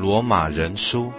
罗马人书。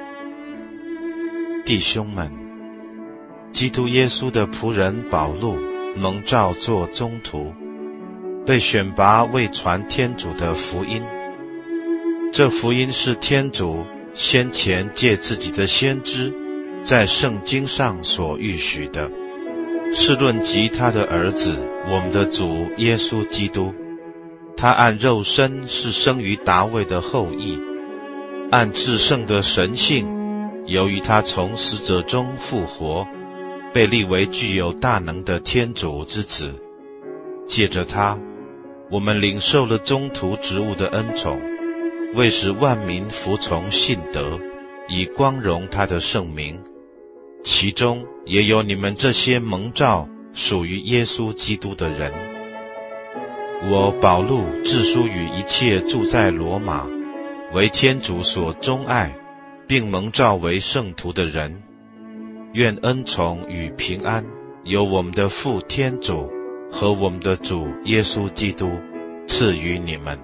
弟兄们，基督耶稣的仆人保禄蒙召做宗徒，被选拔为传天主的福音。这福音是天主先前借自己的先知在圣经上所预许的，是论及他的儿子，我们的主耶稣基督。他按肉身是生于达味的后裔，按至圣的神性，由于他从死者中复活，被立为具有大能的天主之子。借着他，我们领受了宗徒职务的恩宠，为使万民服从信德，以光荣他的圣名。其中也有你们这些蒙召属于耶稣基督的人。我保禄致书与一切住在罗马，为天主所钟爱，并蒙召为圣徒的人，愿恩宠与平安由我们的父天主和我们的主耶稣基督赐予你们。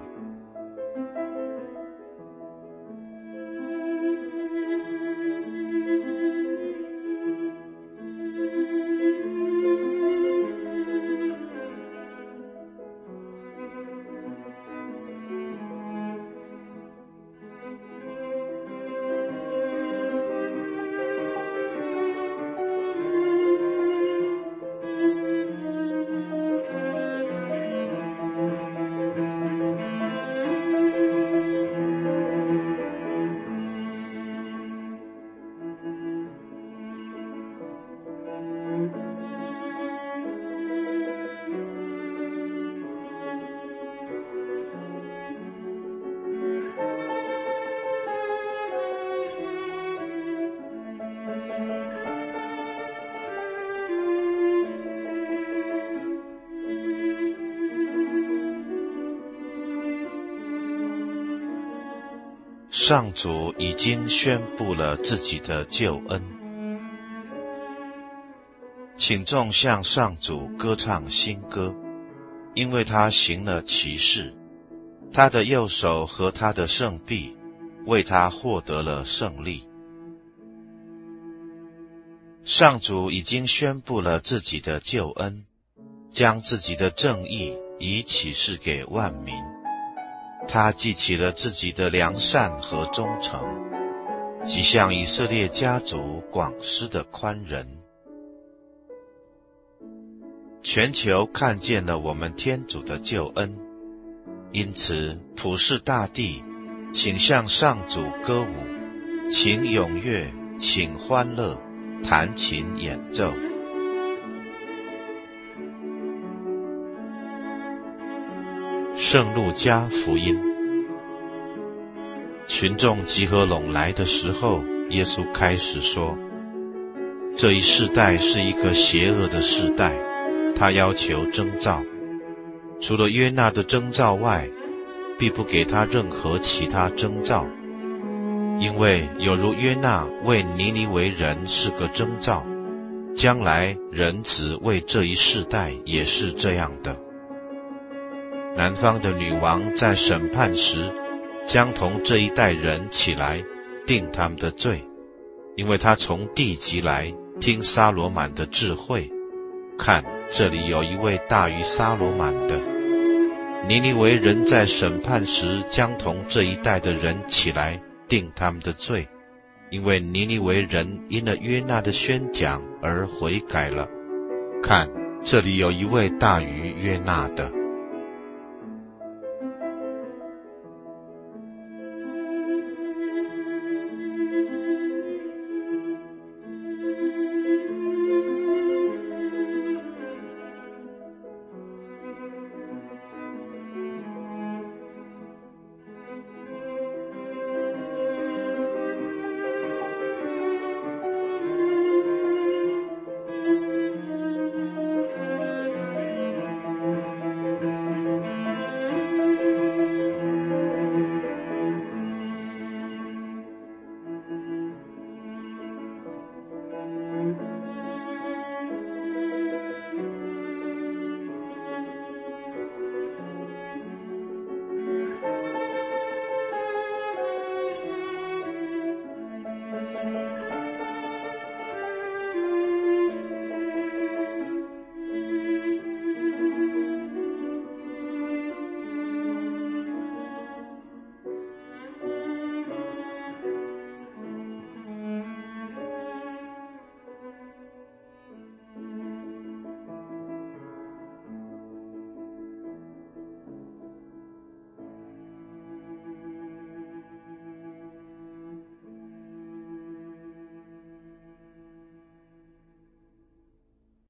上主已经宣布了自己的救恩，请众向上主歌唱新歌，因为他行了奇事，他的右手和他的圣臂为他获得了胜利。上主已经宣布了自己的救恩，将自己的正义已启示给万民。他记起了自己的良善和忠诚，即向以色列家族广施的宽仁。全球看见了我们天主的救恩，因此普世大地，请向上主歌舞，请踊跃，请欢乐，弹琴演奏。圣路加福音。群众集合拢来的时候，耶稣开始说，这一世代是一个邪恶的世代，他要求征兆，除了约纳的征兆外，必不给他任何其他征兆，因为有如约纳为尼尼微人是个征兆，将来人子为这一世代也是这样的。南方的女王在审判时，将同这一代人起来，定他们的罪，因为他从地极来，听撒罗满的智慧。看，这里有一位大于撒罗满的。尼尼微人在审判时，将同这一代的人起来，定他们的罪，因为尼尼微人因了约纳的宣讲而悔改了。看，这里有一位大于约纳的。